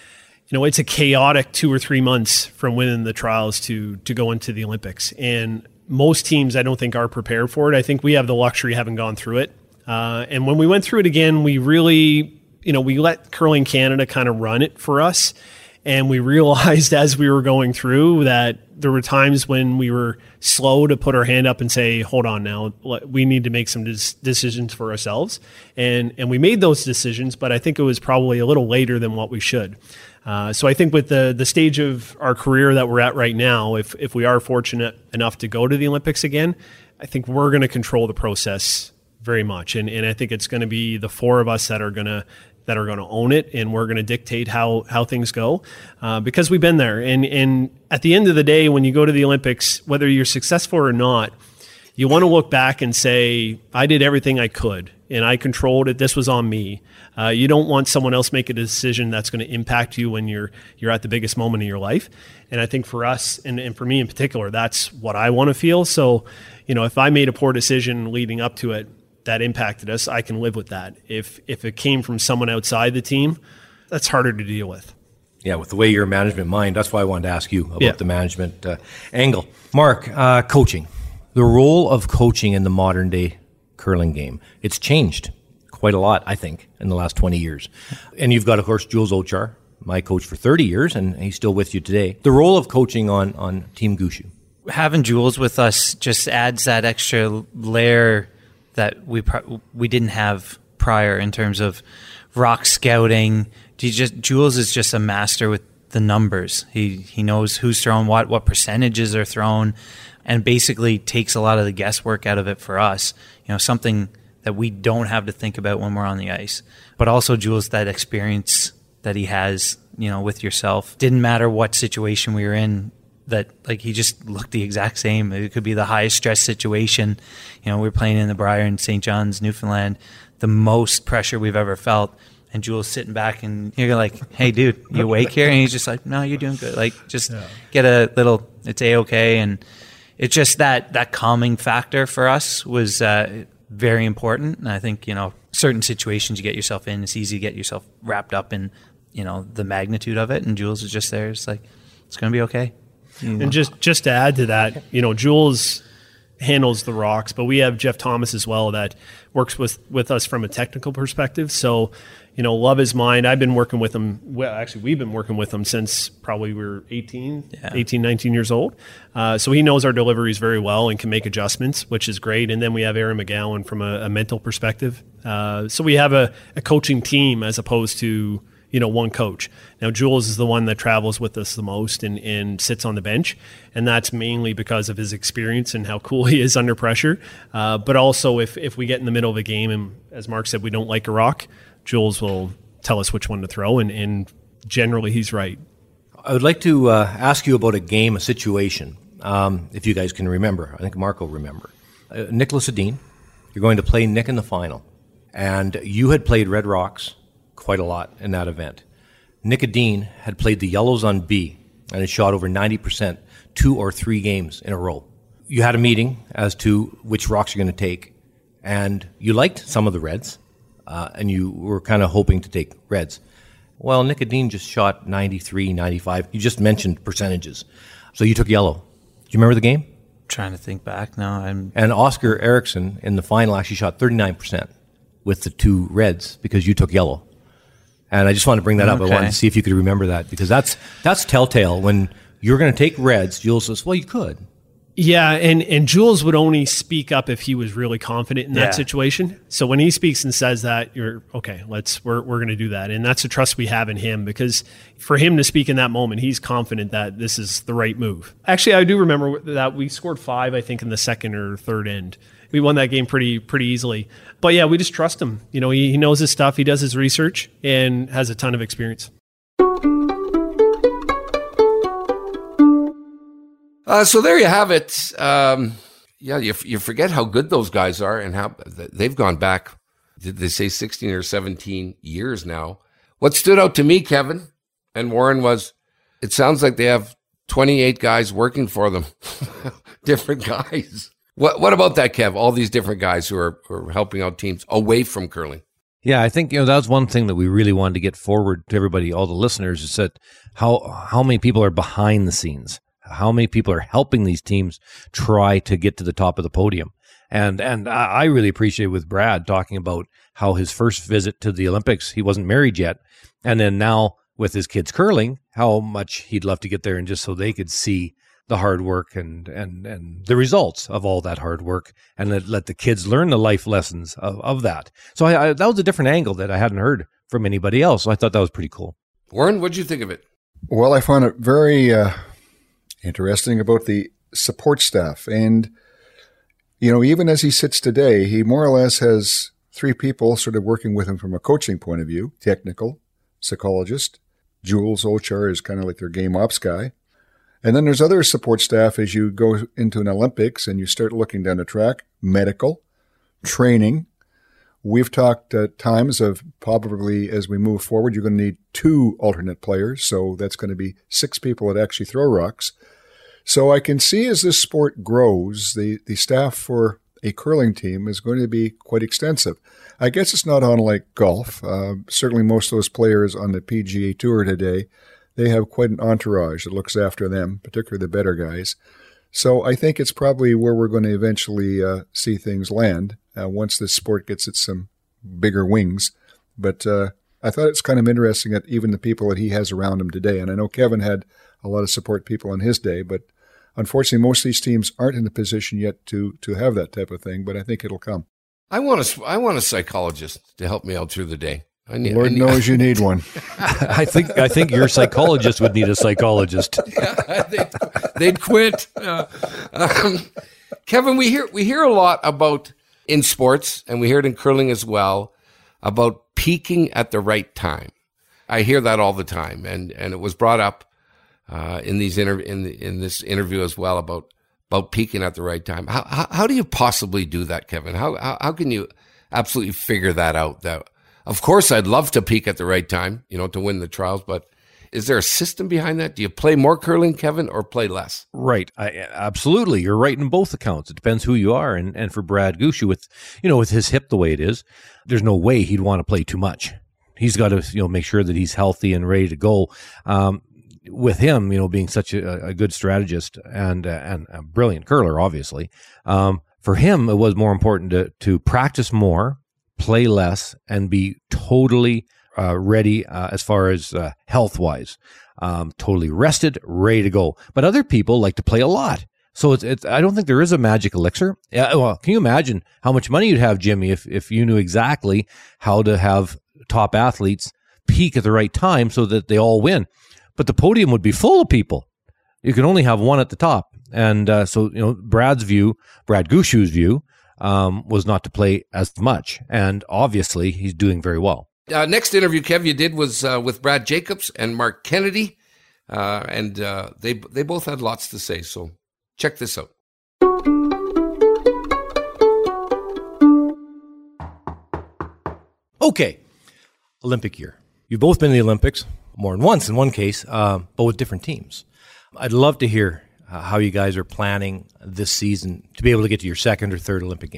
it's a chaotic 2 or 3 months from winning the trials to go into the Olympics. And most teams, I don't think, are prepared for it. I think we have the luxury having gone through it. And when we went through it again, we really, we let Curling Canada kind of run it for us. And we realized as we were going through that there were times when we were slow to put our hand up and say, hold on now, we need to make some decisions for ourselves. And we made those decisions, but I think it was probably a little later than what we should. So I think with the stage of our career that we're at right now, if we are fortunate enough to go to the Olympics again, I think we're going to control the process very much. And I think it's going to be the 4 of us that are going to own it, and we're going to dictate how things go because we've been there. And at the end of the day, when you go to the Olympics, whether you're successful or not, you want to look back and say, I did everything I could and I controlled it. This was on me. You don't want someone else make a decision that's going to impact you when you're at the biggest moment in your life. And I think for us, and for me in particular, that's what I want to feel. So, if I made a poor decision leading up to it that impacted us, I can live with that. If it came from someone outside the team, that's harder to deal with. Yeah, with the way you're a management mind, that's why I wanted to ask you about the management angle. Mark, coaching. The role of coaching in the modern day curling game, it's changed quite a lot, I think, in the last 20 years. And you've got, of course, Jules Ochar, my coach for 30 years, and he's still with you today. The role of coaching on Team Gushue. Having Jules with us just adds that extra layer that we didn't have prior in terms of rock scouting. Jules is just a master with the numbers. He knows who's thrown what percentages are thrown, and basically takes a lot of the guesswork out of it for us. Something that we don't have to think about when we're on the ice. But also Jules, that experience that he has, with yourself. Didn't matter what situation we were in, that he just looked the exact same. It could be the highest stress situation. We were playing in the Brier in St. John's, Newfoundland, the most pressure we've ever felt. And Jules sitting back and you're like, hey dude, you awake here? And he's just like, no, you're doing good. Get a little, it's A-okay. And it's just that calming factor for us was very important. And I think, certain situations you get yourself in, it's easy to get yourself wrapped up in, the magnitude of it. And Jules is just there. It's like, it's going to be okay. And just to add to that, Jules handles the rocks, but we have Jeff Thomas as well that works with us from a technical perspective. So, love his mind. I've been working with him. Well, actually, we've been working with him since probably we were 18, 19 years old. So he knows our deliveries very well and can make adjustments, which is great. And then we have Aaron McGowan from a mental perspective. So we have a coaching team as opposed to one coach. Now, Jules is the one that travels with us the most and sits on the bench, and that's mainly because of his experience and how cool he is under pressure. But also, if we get in the middle of a game and, as Mark said, we don't like a rock, Jules will tell us which one to throw, and generally he's right. I would like to ask you about a situation, if you guys can remember. I think Mark will remember. Nicholas Edin, you're going to play Nick in the final, and you had played Red Rocks quite a lot in that event. Nick Edin had played the Yellows on B and had shot over 90% 2 or 3 games in a row. You had a meeting as to which rocks you're going to take, and you liked some of the Reds. and you were kind of hoping to take reds. Well, Nick Edin just shot 93, 95. You just mentioned percentages. So you took yellow. Do you remember the game? Trying to think back now. And Oscar Eriksson in the final actually shot 39% with the 2 reds because you took yellow. And I just wanted to bring that up. I wanted to see if you could remember that, because that's telltale. When you're going to take reds, Jules says, well, you could. Yeah, and Jules would only speak up if he was really confident in that situation. So when he speaks and says that, you're okay, we're going to do that. And that's the trust we have in him, because for him to speak in that moment, he's confident that this is the right move. Actually, I do remember that we scored 5, I think, in the second or third end. We won that game pretty easily. But yeah, we just trust him. You know, he knows his stuff, he does his research, and has a ton of experience. So there you have it. You forget how good those guys are and how they've gone back, did they say 16 or 17 years now. What stood out to me, Kevin and Warren, was it sounds like they have 28 guys working for them, different guys. What about that, Kev? All these different guys who are helping out teams away from curling. Yeah, I think that was one thing that we really wanted to get forward to everybody, all the listeners, is that how many people are behind the scenes, how many people are helping these teams try to get to the top of the podium. And I really appreciate with Brad talking about how his first visit to the Olympics, he wasn't married yet, and then now with his kids curling, how much he'd love to get there and just so they could see the hard work and the results of all that hard work, and let the kids learn the life lessons of that. So that was a different angle that I hadn't heard from anybody else. So I thought that was pretty cool. Warren, what'd you think of it? Well, I found it very interesting about the support staff. And, you know, even as he sits today, he more or less has 3 people sort of working with him from a coaching point of view: technical, psychologist. Jules Ochar is kind of like their game ops guy. And then there's other support staff as you go into an Olympics and you start looking down the track: medical, training. We've talked at times of probably as we move forward, you're going to need 2 alternate players. So that's going to be 6 people that actually throw rocks. So I can see as this sport grows, the staff for a curling team is going to be quite extensive. I guess it's not unlike golf. Certainly most of those players on the PGA Tour today, they have quite an entourage that looks after them, particularly the better guys. So I think it's probably where we're going to eventually see things land once this sport gets some bigger wings. But I thought it's kind of interesting that even the people that he has around him today, and I know Kevin had a lot of support people in his day, but unfortunately most of these teams aren't in the position yet to have that type of thing, but I think it'll come. I want a psychologist to help me out through the day. Lord knows you need one. I think your psychologist would need a psychologist. Yeah, they'd quit. Kevin, we hear a lot about in sports, and we hear it in curling as well, about peaking at the right time. I hear that all the time, and it was brought up in this interview as well about peaking at the right time. How do you possibly do that, Kevin? How can you absolutely figure that out? That, of course, I'd love to peak at the right time, to win the trials, but is there a system behind that? Do you play more curling, Kevin, or play less? Right. Absolutely. You're right in both accounts. It depends who you are. And for Brad Gushue, with his hip the way it is, there's no way he'd want to play too much. He's got to, make sure that he's healthy and ready to go. With him, being such a good strategist and a brilliant curler, obviously, for him, it was more important to practice more, play less, and be totally ready as far as health-wise, totally rested, ready to go. But other people like to play a lot. So it's I don't think there is a magic elixir. Well, can you imagine how much money you'd have, Jimmy, if you knew exactly how to have top athletes peak at the right time so that they all win? But the podium would be full of people. You can only have one at the top. And so Brad Gushue's view was not to play as much. And obviously, he's doing very well. Next interview, Kev, you did was with Brad Jacobs and Mark Kennedy. And they both had lots to say. So check this out. Okay. Olympic year. You've both been in the Olympics more than once in one case, but with different teams. I'd love to hear how you guys are planning this season to be able to get to your second or third Olympic Games.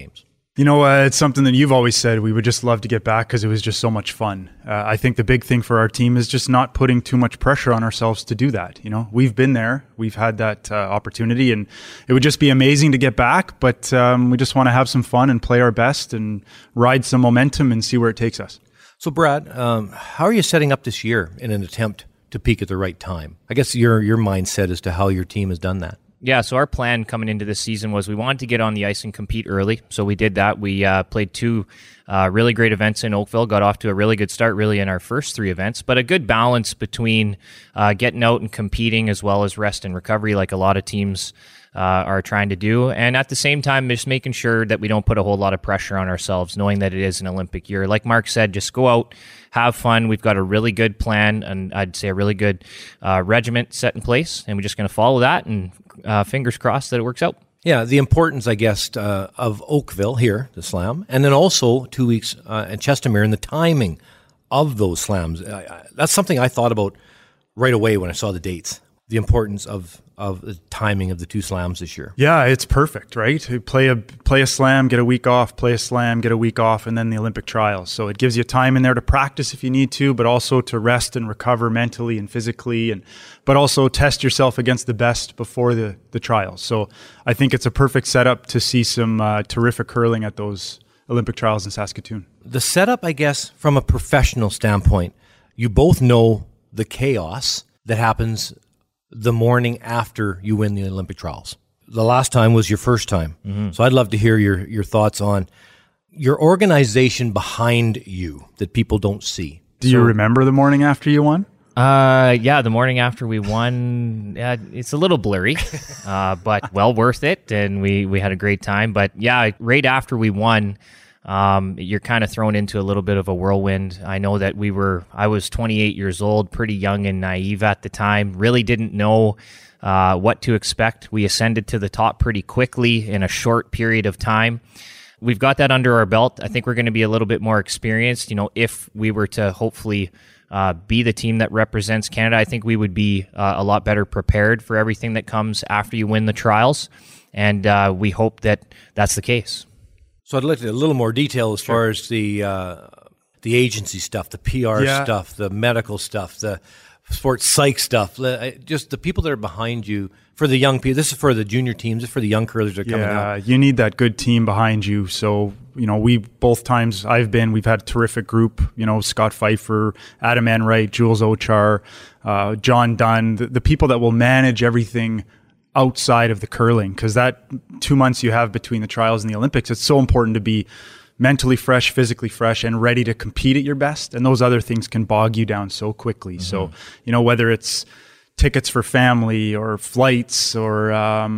It's something that you've always said. We would just love to get back because it was just so much fun. I think the big thing for our team is just not putting too much pressure on ourselves to do that. We've been there. We've had that opportunity, and it would just be amazing to get back. But we just want to have some fun and play our best and ride some momentum and see where it takes us. So, Brad, how are you setting up this year in an attempt to peak at the right time? I guess your mindset as to how your team has done that. Yeah, so our plan coming into this season was we wanted to get on the ice and compete early. So we did that. We played 2 really great events in Oakville, got off to a really good start really in our first 3 events, but a good balance between getting out and competing as well as rest and recovery like a lot of teams are trying to do. And at the same time, just making sure that we don't put a whole lot of pressure on ourselves, knowing that it is an Olympic year. Like Mark said, just go out, have fun. We've got a really good plan, and I'd say a really good regiment set in place, and we're just going to follow that and fingers crossed that it works out. Yeah, the importance, I guess, of Oakville here, the slam, and then also 2 weeks in Chestermere and the timing of those slams. That's something I thought about right away when I saw the dates, the importance of the timing of the 2 slams this year. Yeah, it's perfect, right? You play a slam, get a week off, play a slam, get a week off, and then the Olympic trials. So it gives you time in there to practice if you need to, but also to rest and recover mentally and physically, but also test yourself against the best before the trials. So I think it's a perfect setup to see some terrific curling at those Olympic trials in Saskatoon. The setup, I guess, from a professional standpoint, you both know the chaos that happens the morning after you win the Olympic trials. The last time was your first time. Mm-hmm. So I'd love to hear your thoughts on your organization behind you that people don't see. Do you remember the morning after you won? Yeah, the morning after we won, it's a little blurry, but well worth it. And we had a great time. But yeah, right after we won, you're kind of thrown into a little bit of a whirlwind. I know that I was 28 years old, pretty young and naive at the time, really didn't know what to expect. We ascended to the top pretty quickly in a short period of time. We've got that under our belt. I think we're going to be a little bit more experienced. If we were to hopefully be the team that represents Canada, I think we would be a lot better prepared for everything that comes after you win the trials. And we hope that that's the case. So I'd like to get a little more detail as far as the agency stuff, the PR stuff, the medical stuff, the sports psych stuff, just the people that are behind you for the young people. This is for the junior teams, this is for the young curlers that are coming out. Yeah, you need that good team behind you. So, we both times we've had a terrific group, Scott Pfeiffer, Adam Enright, Jules Ochar, John Dunn, the people that will manage everything outside of the curling, because that 2 months you have between the trials and the Olympics, it's so important to be mentally fresh, physically fresh, and ready to compete at your best. And those other things can bog you down so quickly. Mm-hmm. So, whether it's tickets for family or flights or,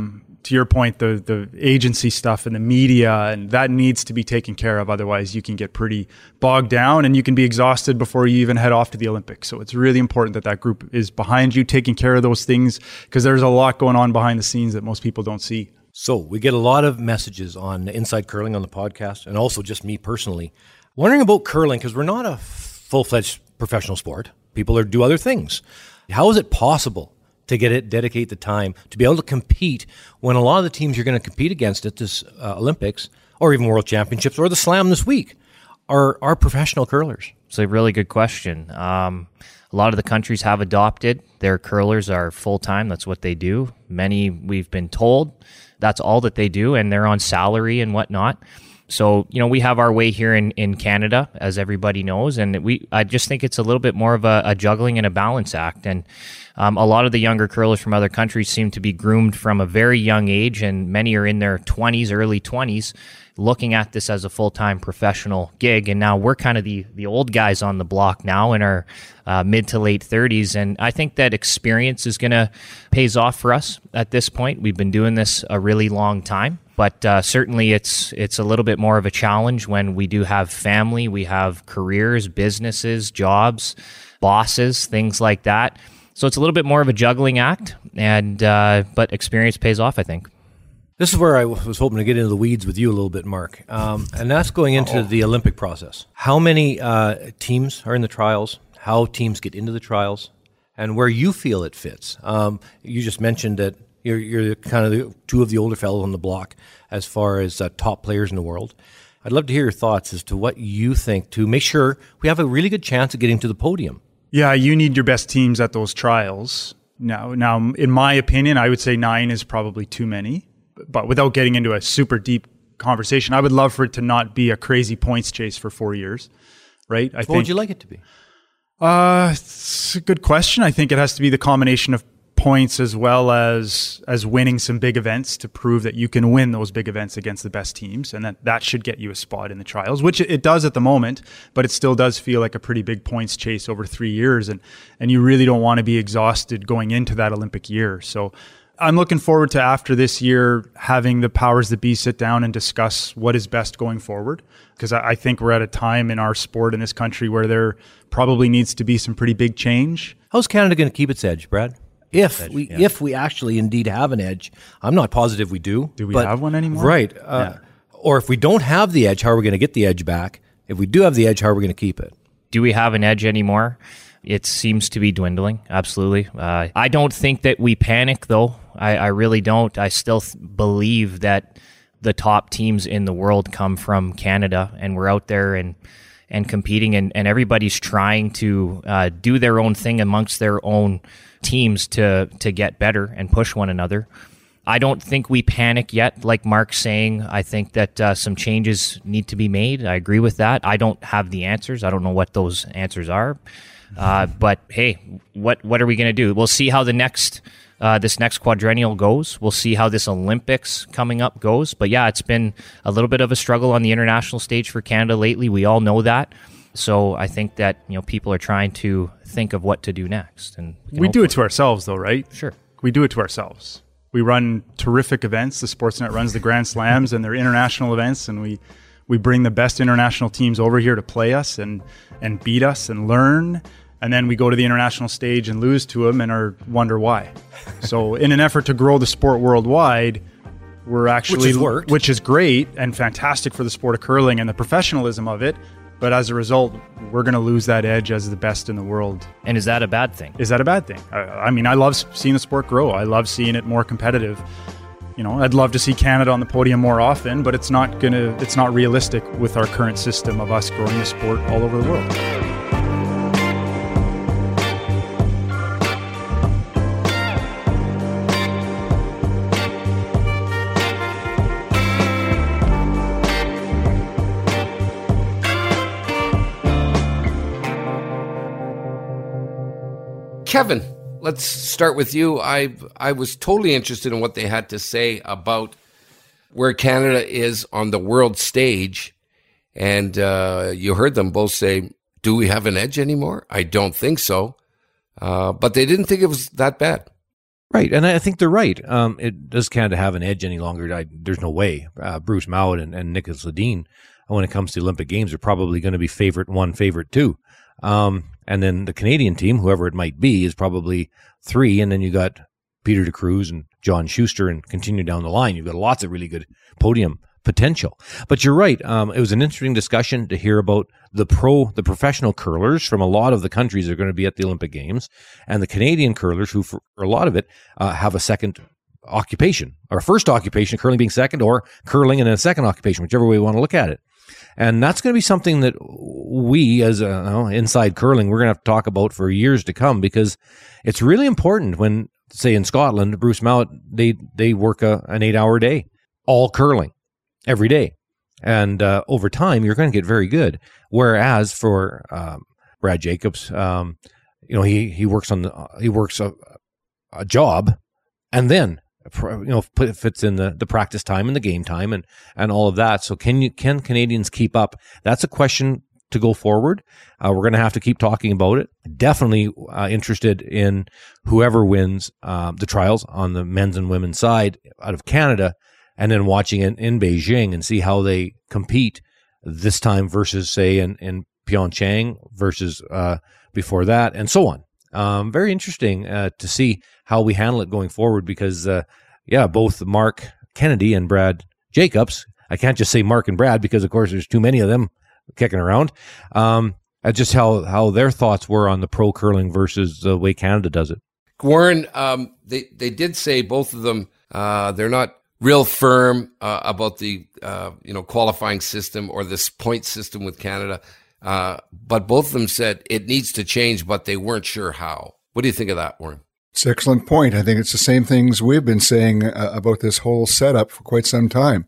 to your point, the agency stuff and the media, and that needs to be taken care of. Otherwise, you can get pretty bogged down and you can be exhausted before you even head off to the Olympics. So it's really important that group is behind you, taking care of those things, because there's a lot going on behind the scenes that most people don't see. So we get a lot of messages on Inside Curling on the podcast, and also just me personally, wondering about curling, because we're not a full-fledged professional sport. People do other things. How is it possible to dedicate the time to be able to compete when a lot of the teams you're going to compete against at this Olympics or even World Championships or the Slam this week are professional curlers? It's a really good question. A lot of the countries have adopted. Their curlers are full-time. That's what they do. Many, we've been told, that's all that they do, and they're on salary and whatnot. So, we have our way here in Canada, as everybody knows, and I just think it's a little bit more of a juggling and a balance act. And a lot of the younger curlers from other countries seem to be groomed from a very young age, and many are in their 20s, early 20s, looking at this as a full-time professional gig. And now we're kind of the old guys on the block now in our mid to late 30s. And I think that experience is going to pays off for us at this point. We've been doing this a really long time. But certainly it's a little bit more of a challenge when we do have family, we have careers, businesses, jobs, bosses, things like that. So it's a little bit more of a juggling act, and but experience pays off, I think. This is where I was hoping to get into the weeds with you a little bit, Mark, and that's going into the Olympic process. How many teams are in the trials? How teams get into the trials? And where you feel it fits? You just mentioned that you're kind of two of the older fellows on the block as far as top players in the world. I'd love to hear your thoughts as to what you think to make sure we have a really good chance of getting to the podium. Yeah, you need your best teams at those trials. Now, in my opinion, I would say 9 is probably too many. But without getting into a super deep conversation, I would love for it to not be a crazy points chase for 4 years, right? What would you like it to be? It's a good question. I think it has to be the combination of points as well as winning some big events to prove that you can win those big events against the best teams, and that should get you a spot in the trials, which it does at the moment, but it still does feel like a pretty big points chase over 3 years, and you really don't want to be exhausted going into that Olympic year. So I'm looking forward to, after this year, having the powers that be sit down and discuss what is best going forward, because I think we're at a time in our sport in this country where there probably needs to be some pretty big change. How's Canada going to keep its edge, Brad? If we actually indeed have an edge. I'm not positive we do. Do we have one anymore? Right. Or if we don't have the edge, how are we going to get the edge back? If we do have the edge, how are we going to keep it? Do we have an edge anymore? It seems to be dwindling, absolutely. I don't think that we panic, though. I really don't. I still believe that the top teams in the world come from Canada, and we're out there and competing, and everybody's trying to do their own thing amongst their own teams to get better and push one another. I don't think we panic yet, like Mark's saying. I think that some changes need to be made. I agree with that. I don't have the answers. I don't know what those answers are. But hey, what are we going to do? We'll see how the next this next quadrennial goes. We'll see how this Olympics coming up goes. But yeah, it's been a little bit of a struggle on the international stage for Canada lately. We all know that. So I think that people are trying to think of what to do next, and we do it to ourselves, though, right? Sure, we do it to ourselves. We run terrific events. The Sportsnet runs the Grand Slams, and they're international events, and we bring the best international teams over here to play us and beat us and learn. And then we go to the international stage and lose to them and wonder why. So in an effort to grow the sport worldwide, we're actually, which is great and fantastic for the sport of curling and the professionalism of it. But as a result, we're going to lose that edge as the best in the world. And is that a bad thing? Is that a bad thing? I mean, I love seeing the sport grow. I love seeing it more competitive. I'd love to see Canada on the podium more often, but it's not realistic with our current system of us growing the sport all over the world. Kevin, let's start with you. I was totally interested in what they had to say about where Canada is on the world stage. And you heard them both say, do we have an edge anymore? I don't think so. But they didn't think it was that bad. Right, and I think they're right. Does Canada have an edge any longer? There's no way. Bruce Mouat and Nicholas Ledeen, when it comes to Olympic Games, are probably going to be favorite 1, favorite 2. And then the Canadian team, whoever it might be, is probably 3. And then you got Peter de Cruz and John Schuster, and continue down the line. You've got lots of really good podium potential. But you're right. It was an interesting discussion to hear about the professional curlers from a lot of the countries that are going to be at the Olympic Games, and the Canadian curlers, who for a lot of it have a second occupation, or first occupation, curling being second, or curling and a second occupation, whichever way you want to look at it. And that's going to be something that we, as inside curling, we're going to have to talk about for years to come, because it's really important when, say, in Scotland, Bruce Mouat, they work an 8-hour day, all curling, every day. And over time, you're going to get very good. Whereas for Brad Jacobs, he works a job, and then fits in the practice time and the game time and all of that. So can Canadians keep up? That's a question to go forward. We're going to have to keep talking about it. Definitely interested in whoever wins the trials on the men's and women's side out of Canada, and then watching it in Beijing and see how they compete this time versus, say, in Pyeongchang versus before that, and so on. Very interesting to see how we handle it going forward, because, both Mark Kennedy and Brad Jacobs, I can't just say Mark and Brad because, of course, there's too many of them kicking around, just how their thoughts were on the pro curling versus the way Canada does it. Warren, they did say, both of them, they're not real firm about the qualifying system or this point system with Canada. But both of them said it needs to change, but they weren't sure how. What do you think of that, Warren? It's an excellent point. I think it's the same things we've been saying about this whole setup for quite some time.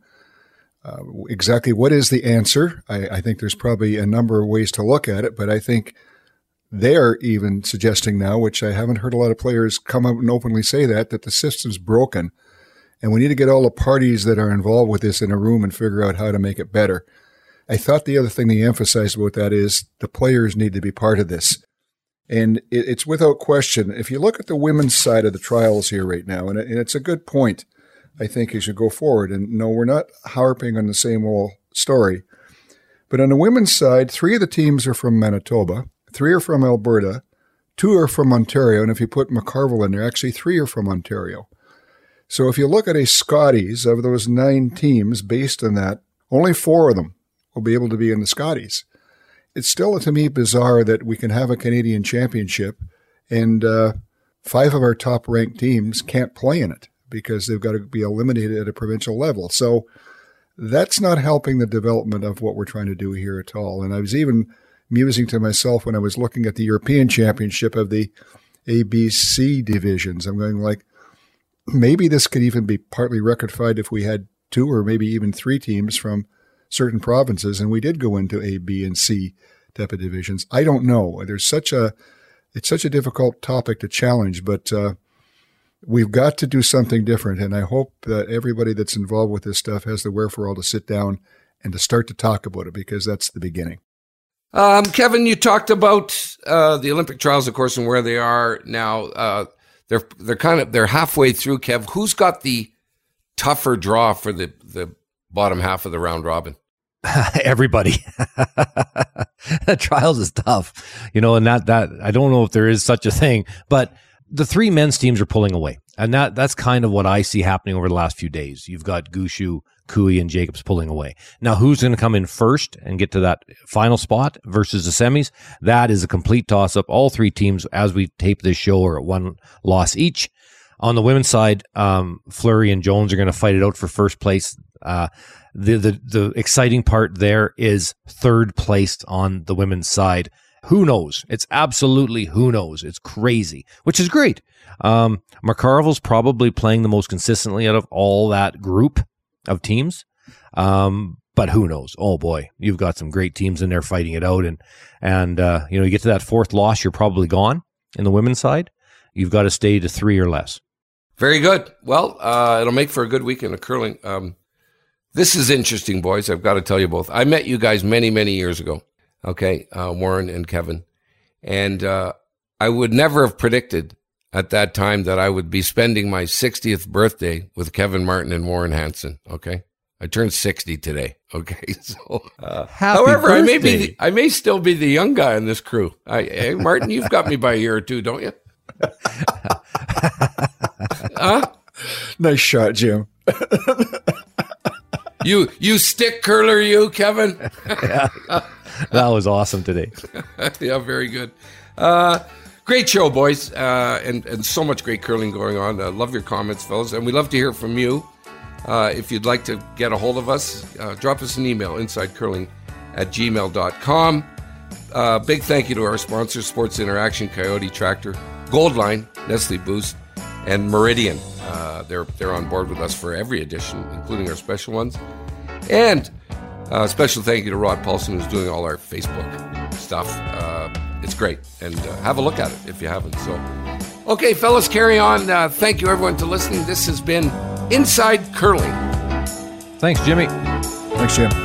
Exactly what is the answer? I think there's probably a number of ways to look at it, but I think they're even suggesting now, which I haven't heard a lot of players come out and openly say that the system's broken. And we need to get all the parties that are involved with this in a room and figure out how to make it better. I thought the other thing they emphasized about that is the players need to be part of this. And it's without question. If you look at the women's side of the trials here right now, and it's a good point, I think, as you go forward. And no, we're not harping on the same old story. But on the women's side, 3 of the teams are from Manitoba, 3 are from Alberta, 2 are from Ontario, and if you put McCarville in there, actually 3 are from Ontario. So if you look at a Scotties, of those 9 teams based on that, only 4 of them will be able to be in the Scotties. It's still, to me, bizarre that we can have a Canadian championship and 5 of our top-ranked teams can't play in it because they've got to be eliminated at a provincial level. So that's not helping the development of what we're trying to do here at all. And I was even musing to myself when I was looking at the European Championship of the ABC divisions. I'm going like, maybe this could even be partly rectified if we had 2 or maybe even 3 teams from certain provinces, and we did go into A, B, and C type of divisions. I don't know. It's such a difficult topic to challenge, but we've got to do something different, and I hope that everybody that's involved with this stuff has the wherewithal to sit down and to start to talk about it, because that's the beginning. Kevin, you talked about the Olympic trials, of course, and where they are now. They're halfway through, Kev. Who's got the tougher draw for the bottom half of the round robin? Everybody. The trials is tough, and that I don't know if there is such a thing, but the 3 men's teams are pulling away, and that's kind of what I see happening over the last few days. You've got Gushue, Cooey, and Jacobs pulling away. Now, who's going to come in first and get to that final spot versus the semis? That is a complete toss-up. All 3 teams, as we tape this show, are at 1 loss each. On the women's side, Fleury and Jones are going to fight it out for first place. The exciting part there is 3rd place on the women's side. Who knows? It's absolutely who knows. It's crazy, which is great. McCarville's probably playing the most consistently out of all that group of teams. But who knows? Oh boy, you've got some great teams in there fighting it out. And you get to that 4th loss, you're probably gone in the women's side. You've got to stay to 3 or less. Very good. Well, it'll make for a good weekend of curling. This is interesting, boys. I've got to tell you both. I met you guys many, many years ago. Okay, Warren and Kevin. And I would never have predicted at that time that I would be spending my 60th birthday with Kevin Martin and Warren Hansen. Okay, I turned 60 today. Okay, so however, birthday. I may still be the young guy in this crew. Hey, Martin, you've got me by a year or 2, don't you? Nice shot, Jim. You stick curler, you, Kevin. Yeah, that was awesome today. Yeah, very good. Great show, boys, and so much great curling going on. Love your comments, fellas, and we love to hear from you. If you'd like to get a hold of us, drop us an email, insidecurling@gmail.com. Big thank you to our sponsors, Sports Interaction, Coyote Tractor, Goldline, Nestle Boost, and Meridian. They're on board with us for every edition, including our special ones. And special thank you to Rod Paulson, who's doing all our Facebook stuff. It's great. And have a look at it if you haven't. So, okay, fellas, carry on. Thank you, everyone, for listening. This has been Inside Curling. Thanks, Jimmy. Thanks, Jim.